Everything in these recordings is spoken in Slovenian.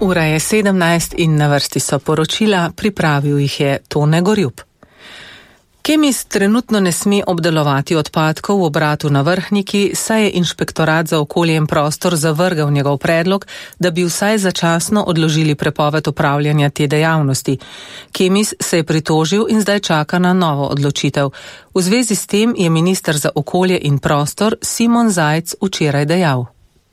Ura je 17 in na vrsti so poročila, pripravil jih je Tone Gorjup. Kemis trenutno ne sme obdelovati odpadkov v obratu na Vrhniki, saj je Inšpektorat za okolje in prostor zavrgal njegov predlog, da bi vsaj začasno odložili prepoved opravljanja te dejavnosti. Kemis se je pritožil in zdaj čaka na novo odločitev. V zvezi s tem je minister za okolje in prostor Simon Zajc včeraj dejal.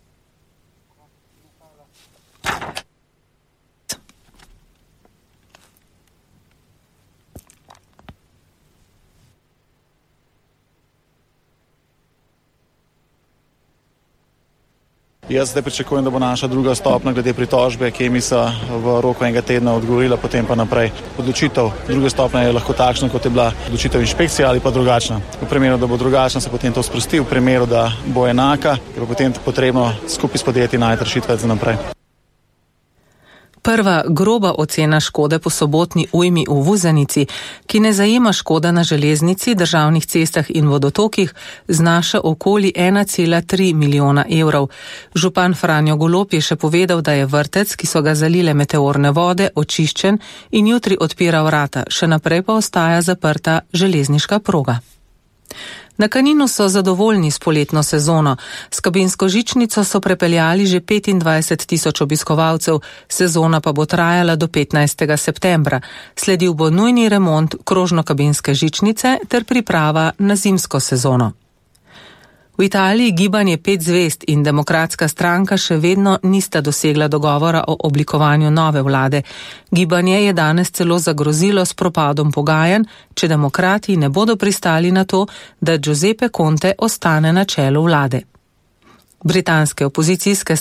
Jaz zdaj pričakujem, da bo naša druga stopnja glede pritožbe Kemisa v roku enega tedna odgovorila, potem pa naprej. Odločitev druge stopnje je lahko takšna, kot je bila odločitev inšpekcije ali pa drugačna. V primeru, da bo drugačna, se potem to sprosti, v primeru, da bo enaka, je pa potem potrebno skupaj s podjetji najti rešitve za naprej. Prva groba ocena škode po sobotni ujmi v Vuzenici, ki ne zajema škoda na železnici, državnih cestah in vodotokih, znaša okoli 1,3 milijona evrov. Župan Franjo Golob je še povedal, da je vrtec, ki so ga zalile meteorne vode, očiščen in jutri odpira vrata, še naprej pa ostaja zaprta železniška proga. Na Kaninu so zadovoljni s poletno sezono. S kabinsko žičnico so prepeljali že 25 tisoč obiskovalcev, sezona pa bo trajala do 15. septembra. Sledil bo nujni remont krožno-kabinske žičnice ter priprava na zimsko sezono. V Italiji gibanje 5 zvezd in Demokratska stranka še vedno nista dosegla dogovora o oblikovanju nove vlade. Gibanje je danes celo zagrozilo s propadom pogajanj, če demokrati ne bodo pristali na to, da Giuseppe Conte ostane na čelu vlade. Britanske opozicijske